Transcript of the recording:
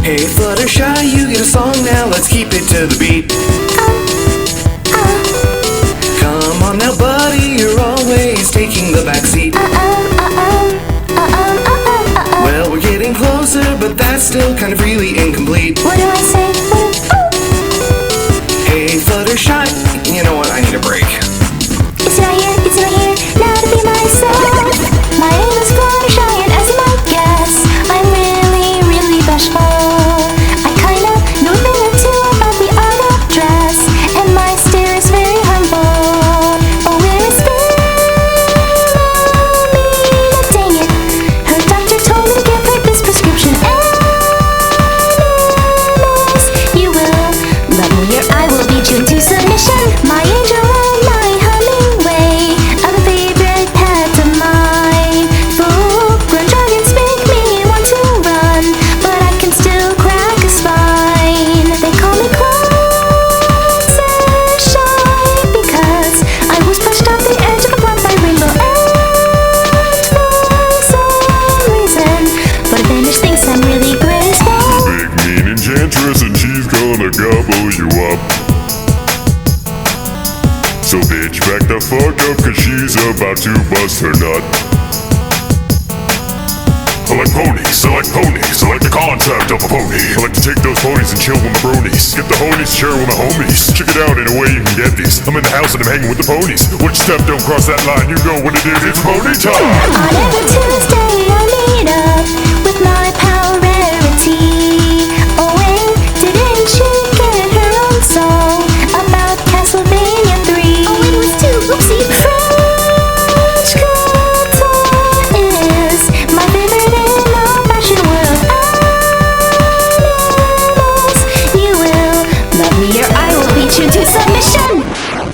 Hey Fluttershy, you get a song now, let's keep it to the beat. Come on now buddy, you're always taking the backseat. Well, we're getting closer, but that's still kind of really incomplete. What do I say? Hey Fluttershy, you know what, I need a break. It's right here, it's right here, now to be myself. My name is Fluttershy, and as you might guess, I'm really, really bashful. I kinda know a thing or two about the art of dress, and my stare is very humble. Oh, where is Philomena? Dang it, her doctor told me to give her this prescription. Animals, you will love me or I will beat you into submission. My angel and my Hummingway are the favorite pet of mine. Full-grown dragons make me want to run, but I can still crack a spine. They call me Fluttershy because I was pushed off the edge of a blunt by Rainbow and for some reason, but I managed things I'm really graceful. Big mean enchantress and she's gonna gobble you up. So bitch back the fuck up cause she's about to bust her nut. I like ponies, I like ponies, I like the concept of a pony. I like to take those ponies and chill with my bronies. Get the ponies, share with my homies. Check it out in a way you can get these. I'm in the house and I'm hanging with the ponies. Which step don't cross that line, you know what it is, it's pony time. On every Tuesday I meet up with my pal Rarity. Oh wait, didn't she get her own song about Castlevania 3? Oh it was 2, oopsie. French couture is my favorite in the fashion world. Animals, you will love me or I will beat you to submission.